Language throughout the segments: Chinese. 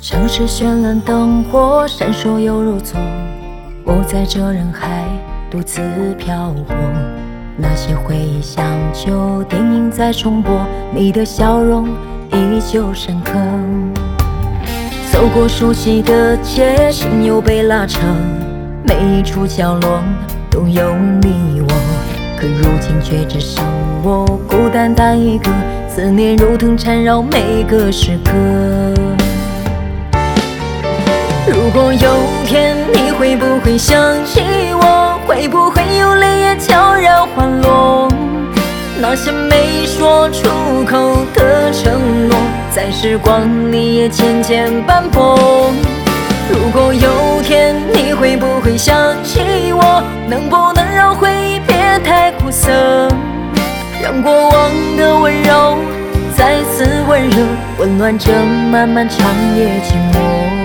城市绚烂灯火闪烁犹如昨，我在这人海独自漂泊。那些回忆像旧电影在重播，你的笑容依旧深刻。走过熟悉的街，心又被拉扯，每一处角落都有你我，可如今却只剩我孤单单一个，思念如藤缠绕每个时刻。如果有天你会不会想起我，会不会有泪也悄然滑落？那些没说出口的承诺，在时光里也渐渐斑驳。如果有天你会不会想起我，能不能让回忆别太苦涩，让过往的温柔再次温热，温暖这漫漫长夜寂寞。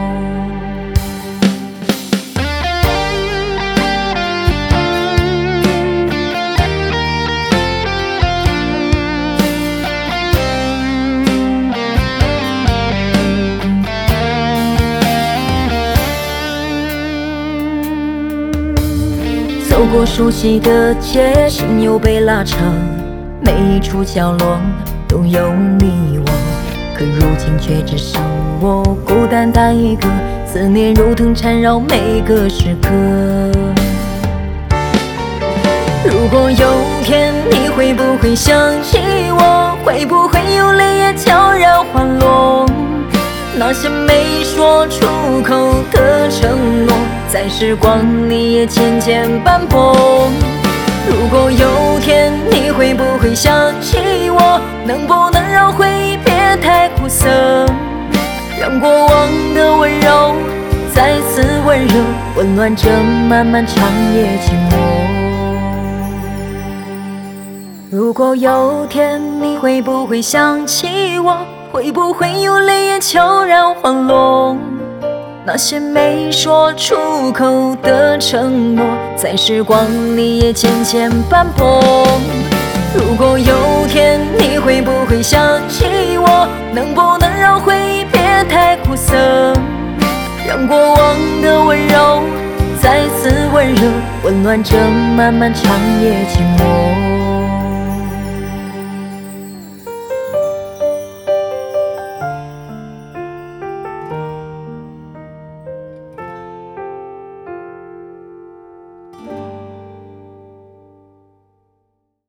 走过熟悉的街，心又被拉扯，每一处角落都有你我，可如今却只剩我孤单单一个，思念如藤缠绕每个时刻。如果有天你会不会想起我，会不会有泪也悄然滑落？那些没说出口的承诺，在时光里也渐渐斑驳。如果有天你会不会想起我，能不能让回忆别太苦涩，让过往的温柔再次温热，温暖这漫漫长夜寂寞。如果有天你会不会想起我，会不会有泪也悄然滑落？那些没说出口的承诺，在时光里也渐渐斑驳。如果有天你会不会想起我，能不能让回忆别太苦涩，让过往的温柔再次温热，温暖这漫漫长夜寂寞。